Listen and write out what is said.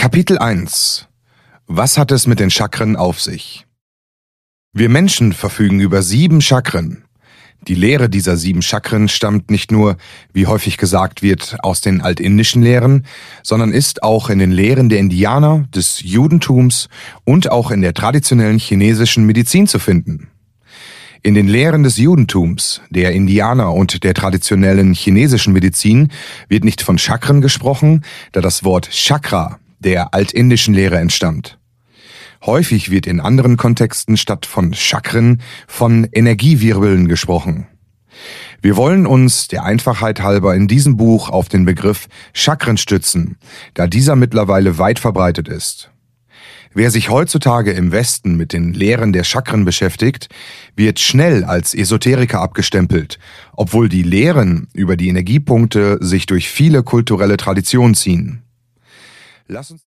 Kapitel 1: Was hat es mit den Chakren auf sich? Wir Menschen verfügen über 7 Chakren. Die Lehre dieser 7 Chakren stammt nicht nur, wie häufig gesagt wird, aus den altindischen Lehren, sondern ist auch in den Lehren der Indianer, des Judentums und auch in der traditionellen chinesischen Medizin zu finden. In den Lehren des Judentums, der Indianer und der traditionellen chinesischen Medizin wird nicht von Chakren gesprochen, da das Wort Chakra der altindischen Lehre entstammt. Häufig wird in anderen Kontexten statt von Chakren von Energiewirbeln gesprochen. Wir wollen uns der Einfachheit halber in diesem Buch auf den Begriff Chakren stützen, da dieser mittlerweile weit verbreitet ist. Wer sich heutzutage im Westen mit den Lehren der Chakren beschäftigt, wird schnell als Esoteriker abgestempelt, obwohl die Lehren über die Energiepunkte sich durch viele kulturelle Traditionen ziehen. Lass uns